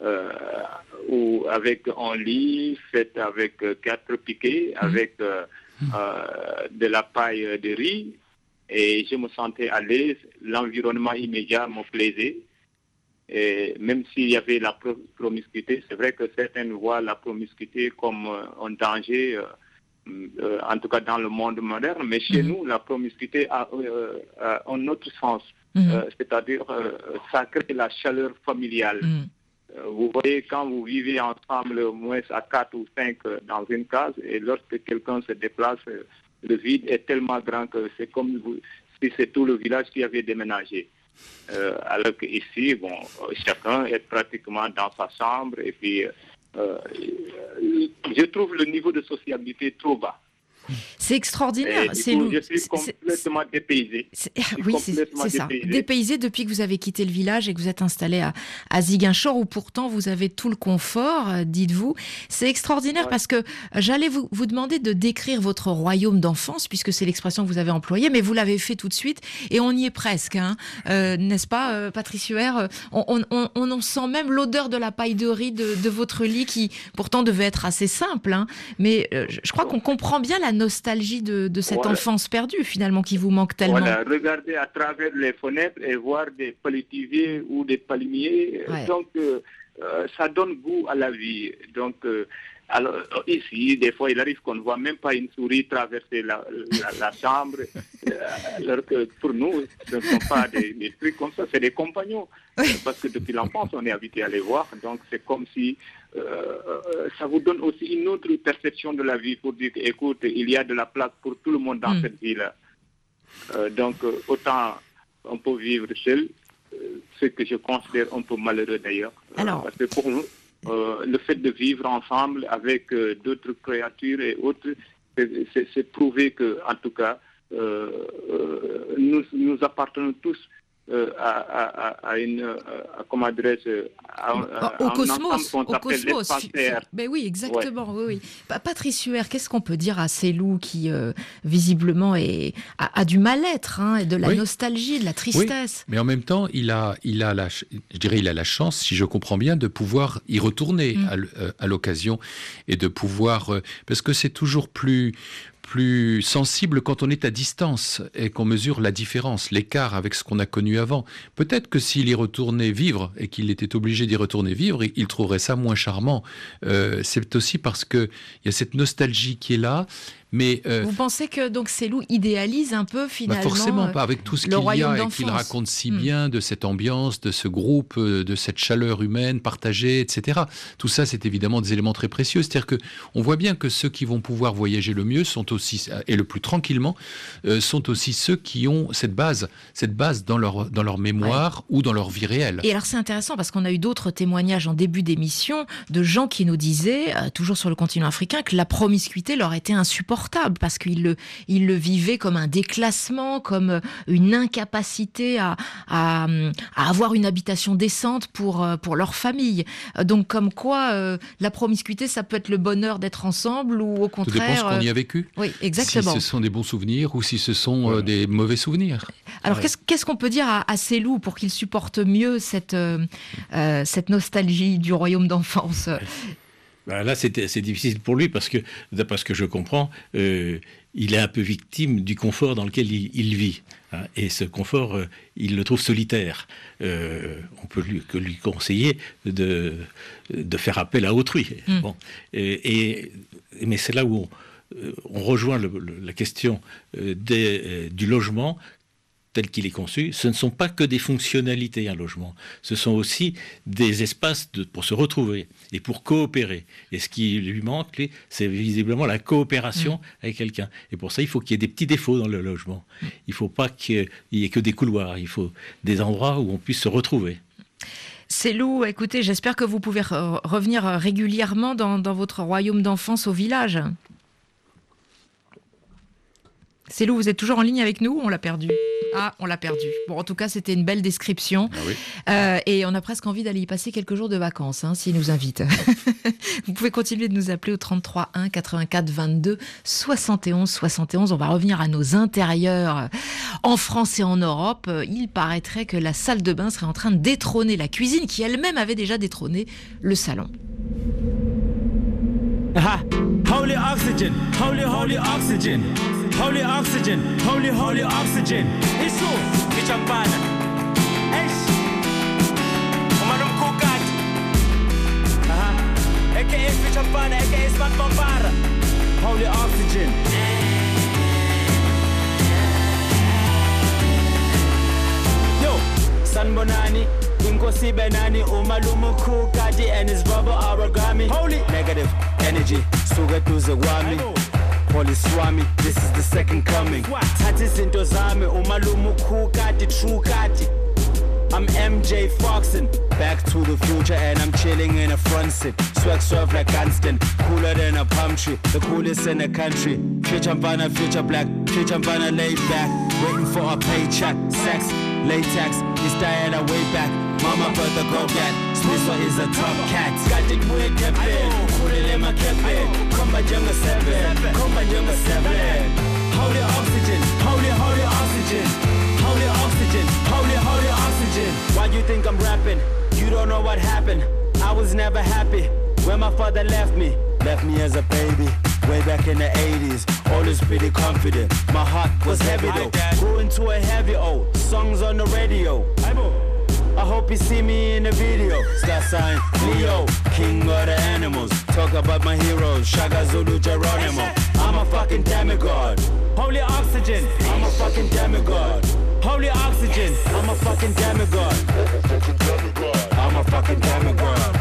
avec un lit fait avec 4 piquets, avec de la paille de riz, et je me sentais à l'aise. L'environnement immédiat me plaisait. Et même s'il y avait la promiscuité, c'est vrai que certains voient la promiscuité comme un danger, en tout cas dans le monde moderne, mais chez nous, la promiscuité a un autre sens, c'est-à-dire ça crée la chaleur familiale. Vous voyez, quand vous vivez ensemble, au moins à 4 ou 5 dans une case, et lorsque quelqu'un se déplace, le vide est tellement grand que c'est comme si c'est tout le village qui avait déménagé. Alors qu'ici, chacun est pratiquement dans sa chambre, et puis je trouve le niveau de sociabilité trop bas. C'est extraordinaire. Je suis complètement dépaysé. Oui, c'est ça. Dépaysé depuis que vous avez quitté le village et que vous êtes installé à Ziguinchor, où pourtant vous avez tout le confort, dites-vous. C'est extraordinaire parce que j'allais vous demander de décrire votre royaume d'enfance, puisque c'est l'expression que vous avez employée, mais vous l'avez fait tout de suite et on y est presque. Hein. N'est-ce pas, Patrice Huer? On sent même l'odeur de la paille de riz de votre lit qui pourtant devait être assez simple. Hein. Mais je crois qu'on comprend bien la nostalgie de cette enfance perdue, finalement, qui vous manque tellement. Voilà, regardez à travers les fenêtres et voir des palétuviers ou des palmiers. Donc, ça donne goût à la vie. Donc, alors, ici, des fois, il arrive qu'on ne voit même pas une souris traverser la chambre, alors que pour nous, ce ne sont pas des trucs comme ça, c'est des compagnons. Parce que depuis l'enfance, on est habitué à les voir. Donc, c'est comme si ça vous donne aussi une autre perception de la vie pour dire, écoute, il y a de la place pour tout le monde dans cette vie-là. Donc, autant on peut vivre seul, ce que je considère un peu malheureux d'ailleurs. Parce que pour nous, le fait de vivre ensemble avec d'autres créatures et autres, c'est prouver que, en tout cas, nous appartenons tous au cosmos. Ben oui, exactement. Ouais. Oui. Patrice Huer, qu'est-ce qu'on peut dire à Célou qui visiblement a du mal-être, et de la nostalgie, de la tristesse. Oui, mais en même temps, il a la chance, si je comprends bien, de pouvoir y retourner à l'occasion et de pouvoir, parce que c'est toujours plus sensible quand on est à distance et qu'on mesure la différence, l'écart avec ce qu'on a connu avant. Peut-être que s'il y retournait vivre et qu'il était obligé d'y retourner vivre, il trouverait ça moins charmant. C'est aussi parce qu'il y a cette nostalgie qui est là. Mais vous pensez que donc Célou idéalise un peu finalement forcément pas, avec tout ce qu'il y a et qu'il raconte si bien de cette ambiance, de ce groupe, de cette chaleur humaine partagée, etc. Tout ça, c'est évidemment des éléments très précieux. C'est-à-dire que on voit bien que ceux qui vont pouvoir voyager le mieux sont aussi, et le plus tranquillement, sont aussi ceux qui ont cette base dans leur mémoire ou dans leur vie réelle. Et alors c'est intéressant parce qu'on a eu d'autres témoignages en début d'émission de gens qui nous disaient, toujours sur le continent africain, que la promiscuité leur était insupportable parce qu'ils le vivaient comme un déclassement, comme une incapacité à avoir une habitation décente pour leur famille. Donc comme quoi la promiscuité, ça peut être le bonheur d'être ensemble ou au contraire... Tout dépend ce qu'on y a vécu. Oui, exactement. Si ce sont des bons souvenirs ou si ce sont des mauvais souvenirs. Alors qu'est-ce qu'on peut dire à Célou pour qu'il supporte mieux cette nostalgie du royaume d'enfance ? Là, c'est difficile pour lui parce que, d'après ce que je comprends, il est un peu victime du confort dans lequel il vit. Et ce confort, il le trouve solitaire. On peut lui conseiller de faire appel à autrui. Bon. Mais c'est là où on rejoint la question du logement tel qu'il est conçu. Ce ne sont pas que des fonctionnalités, un logement. Ce sont aussi des espaces pour se retrouver et pour coopérer. Et ce qui lui manque, c'est visiblement la coopération avec quelqu'un. Et pour ça, il faut qu'il y ait des petits défauts dans le logement. Il ne faut pas qu'il y ait que des couloirs. Il faut des endroits où on puisse se retrouver. Célou, écoutez, j'espère que vous pouvez revenir régulièrement dans votre royaume d'enfance au village. Célou, vous êtes toujours en ligne avec nous ? On l'a perdu. Ah, on l'a perdu. Bon, en tout cas, c'était une belle description. Ah oui. Et on a presque envie d'aller y passer quelques jours de vacances, s'il nous invite. Vous pouvez continuer de nous appeler au 33 1 84 22 71 71. On va revenir à nos intérieurs en France et en Europe. Il paraîtrait que la salle de bain serait en train de détrôner la cuisine, qui elle-même avait déjà détrôné le salon. Holy oxygen, holy, holy oxygen. Holy oxygen, holy, holy oxygen. Isu, kichambana. Eish. Umanum kukat. AKA kichambana, AKA Smack Bombara. Holy oxygen. Yo, Sanbonani. Inkosi Benani, Umalumu Kukati and his brother Origami. Holy negative energy, Suga to Zawami. Holy Swami, this is the second coming. Tati Zinto Zami, Umalumu Kukati, True Kati. I'm MJ Foxin, back to the future and I'm chilling in a front seat. Swag surf like constant, cooler than a palm tree, the coolest in the country. Future Vanna, future black, future Vanna laid back, waiting for a paycheck. Sex, latex, is Diana way back. Mama brother go get, Smith is a top cat. Got it with the bed, Kulilema Kepe, Komba Jungle 7, Komba Jungle 7. Holy oxygen, holy, holy oxygen. Holy oxygen, holy, holy oxygen. Why you think I'm rapping? You don't know what happened. I was never happy when my father left me as a baby. Way back in the 80s, always pretty confident. My heart was heavy though, grew into a heavy songs on the radio. I hope you see me in the video. Star sign Leo, king of the animals. Talk about my heroes, Shaka Zulu Geronimo. I'm a fucking demigod. Holy oxygen, I'm a fucking demigod. Holy oxygen, I'm a fucking demigod. I'm a fucking demigod.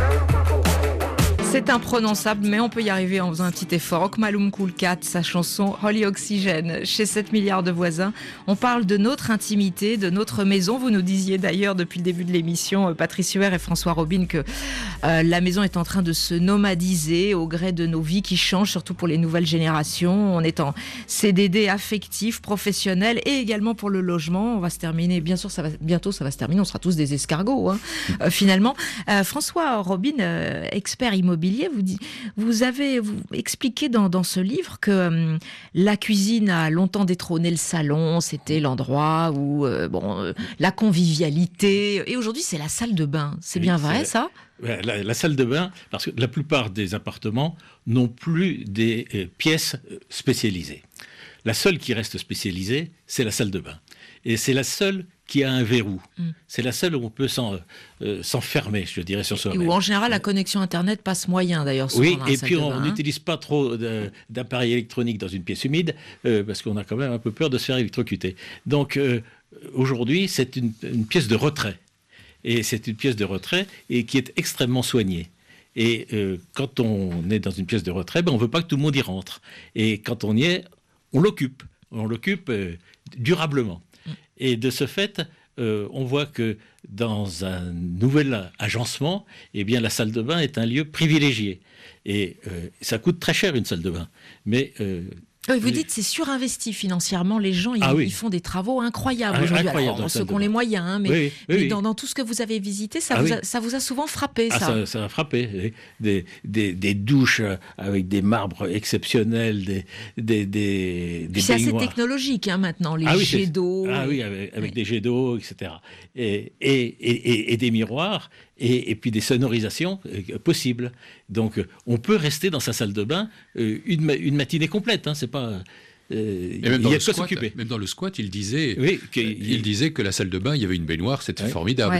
C'est imprononçable, mais on peut y arriver en faisant un petit effort. Okmalum Cool Cat, sa chanson Holy Oxygen. Chez 7 milliards de voisins, on parle de notre intimité, de notre maison. Vous nous disiez d'ailleurs depuis le début de l'émission, Patrice Huer et François Robin, que la maison est en train de se nomadiser au gré de nos vies qui changent, surtout pour les nouvelles générations. On est en CDD affectif, professionnel et également pour le logement. On va se terminer, bien sûr, bientôt ça va se terminer. On sera tous des escargots, finalement. François Robin, expert immobilier, vous avez expliqué dans ce livre que la cuisine a longtemps détrôné le salon, c'était l'endroit où la convivialité, et aujourd'hui c'est la salle de bain. C'est bien vrai ça ? La salle de bain, parce que la plupart des appartements n'ont plus des pièces spécialisées. La seule qui reste spécialisée, c'est la salle de bain. Et c'est la seule qui a un verrou. C'est la seule où on peut s'enfermer, je dirais, sur soi-même. Et où en général la connexion Internet passe moyen d'ailleurs. Oui, et puis on n'utilise pas trop d'appareils électroniques dans une pièce humide, parce qu'on a quand même un peu peur de se faire électrocuter. Donc aujourd'hui, c'est une pièce de retrait. Et c'est une pièce de retrait et qui est extrêmement soignée. Et quand on est dans une pièce de retrait, on ne veut pas que tout le monde y rentre. Et quand on y est, on l'occupe. On l'occupe durablement. Et de ce fait, on voit que dans un nouvel agencement, eh bien, la salle de bain est un lieu privilégié. Et ça coûte très cher une salle de bain. Mais vous dites c'est surinvesti financièrement. Les gens ils font des travaux incroyables aujourd'hui. Alors, ceux qui ont les moyens, mais dans tout ce que vous avez visité, ça vous a souvent frappé. Ça a frappé. Des douches avec des marbres exceptionnels, des c'est assez technologique maintenant, les jets d'eau. Avec des jets d'eau, etc. Et des miroirs. Et puis des sonorisations possibles. Donc on peut rester dans sa salle de bain une matinée complète. C'est pas. Et même dans le squat, il disait que la salle de bain, il y avait une baignoire, c'était formidable.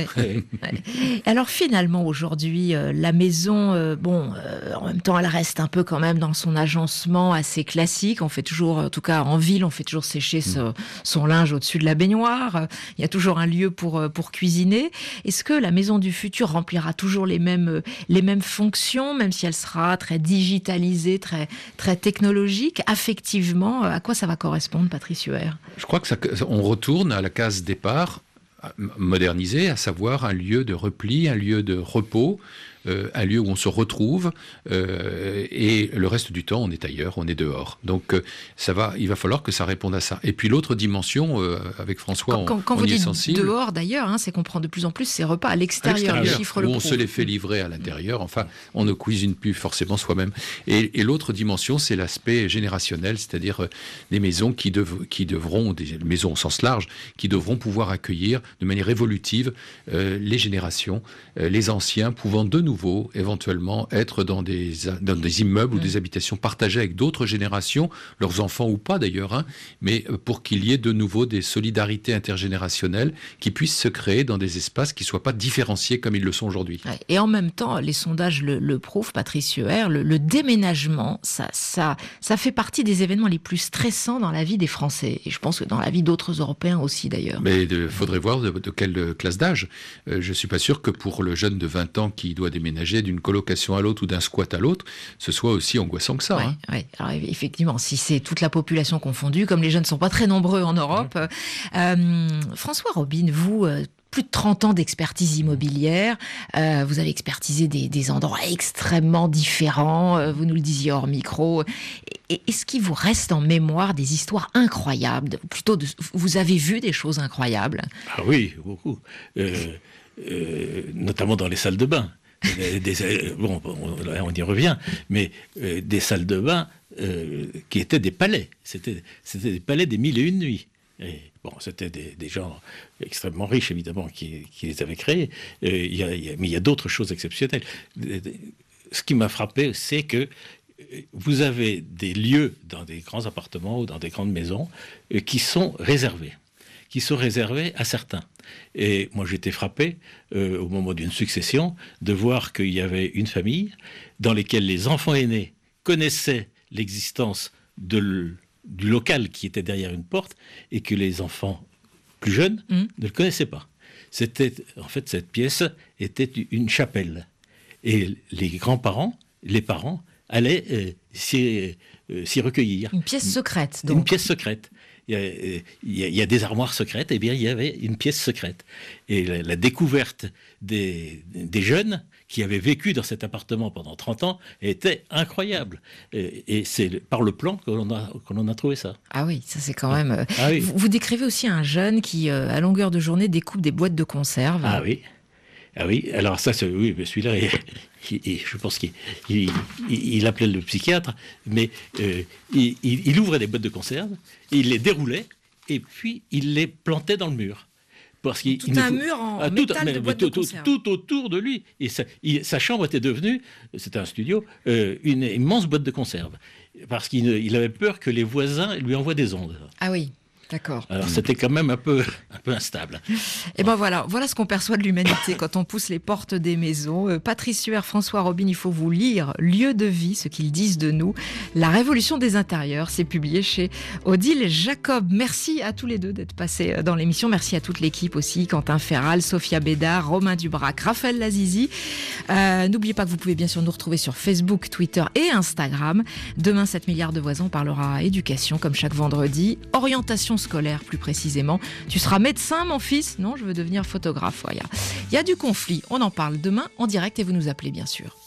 Alors finalement, aujourd'hui, la maison, en même temps, elle reste un peu quand même dans son agencement assez classique. On fait toujours, en tout cas en ville, on fait toujours sécher son linge au-dessus de la baignoire. Il y a toujours un lieu pour cuisiner. Est-ce que la maison du futur remplira toujours les mêmes fonctions, même si elle sera très digitalisée, très, très technologique, affectivement? À quoi ça va correspondre, Patrice Huer ? Je crois qu'on retourne à la case départ, modernisée, à savoir un lieu de repli, un lieu de repos, un lieu où on se retrouve, et le reste du temps, on est ailleurs, on est dehors. Donc, il va falloir que ça réponde à ça. Et puis l'autre dimension, avec François, quand vous dites dehors, d'ailleurs, c'est qu'on prend de plus en plus ses repas à l'extérieur. Les chiffres le prouvent. On se les fait livrer à l'intérieur. Enfin, on ne cuisine plus forcément soi-même. Et l'autre dimension, c'est l'aspect générationnel, c'est-à-dire des maisons qui devront, des maisons au sens large, qui devront pouvoir accueillir de manière évolutive les générations, les anciens pouvant de nouveau éventuellement être dans des immeubles ou des habitations partagées avec d'autres générations, leurs enfants ou pas d'ailleurs, mais pour qu'il y ait de nouveau des solidarités intergénérationnelles qui puissent se créer dans des espaces qui ne soient pas différenciés comme ils le sont aujourd'hui. Et en même temps, les sondages le prouvent, Patrice Huer, le déménagement, ça fait partie des événements les plus stressants dans la vie des Français. Et je pense que dans la vie d'autres Européens aussi d'ailleurs. Mais il faudrait voir de quelle classe d'âge. Je ne suis pas sûr que pour le jeune de 20 ans qui doit déménager d'une colocation à l'autre ou d'un squat à l'autre, ce soit aussi angoissant que ça. Alors effectivement, si c'est toute la population confondue, comme les jeunes ne sont pas très nombreux en Europe. François Robin, vous, plus de 30 ans d'expertise immobilière, vous avez expertisé des endroits extrêmement différents, vous nous le disiez hors micro. Est-ce qu'il vous reste en mémoire des histoires incroyables ? Plutôt, vous avez vu des choses incroyables ? Ah oui, beaucoup. Notamment dans les salles de bain. On y revient, mais des salles de bain qui étaient des palais. C'était des palais des 1001 nuits. Et, c'était des gens extrêmement riches, évidemment, qui les avaient créés. Mais il y a d'autres choses exceptionnelles. Ce qui m'a frappé, c'est que vous avez des lieux dans des grands appartements ou dans des grandes maisons qui sont réservés. qui sont réservés à certains. Et moi, j'étais frappé, au moment d'une succession, de voir qu'il y avait une famille dans laquelle les enfants aînés connaissaient l'existence du local qui était derrière une porte et que les enfants plus jeunes ne le connaissaient pas. En fait, cette pièce était une chapelle. Et les grands-parents, les parents, allaient s'y recueillir. Une pièce secrète, donc. Une pièce secrète. Il y a des armoires secrètes, et bien il y avait une pièce secrète. Et la découverte des jeunes qui avaient vécu dans cet appartement pendant 30 ans était incroyable. Et c'est par le plan qu'on a trouvé ça. Ah oui, ça c'est quand même... Ah oui. Vous décrivez aussi un jeune qui, à longueur de journée, découpe des boîtes de conserve. Ah oui. Ah oui, alors ça, oui, celui-là, je pense qu'il appelait le psychiatre, mais il ouvrait des boîtes de conserve, il les déroulait, et puis il les plantait dans le mur. Parce qu'il un mur en métal de boîtes de conserve. Tout autour de lui. Et sa chambre était devenue, c'était un studio, une immense boîte de conserve. Parce qu'il avait peur que les voisins lui envoient des ondes. Ah oui. D'accord. Alors c'était quand même un peu instable. Et ben voilà ce qu'on perçoit de l'humanité quand on pousse les portes des maisons. Patrice Suer, François Robin, il faut vous lire Lieu de vie, ce qu'ils disent de nous. La révolution des intérieurs, c'est publié chez Odile Jacob. Merci à tous les deux d'être passés dans l'émission. Merci à toute l'équipe aussi, Quentin Ferral, Sophia Bédard, Romain Dubrac, Raphaël Lazizi. N'oubliez pas que vous pouvez bien sûr nous retrouver sur Facebook, Twitter et Instagram. Demain, 7 milliards de voisins, on parlera éducation comme chaque vendredi. Orientation scolaire plus précisément. Tu seras médecin, mon fils? Non, je veux devenir photographe. Il y a du conflit. On en parle demain en direct et vous nous appelez bien sûr.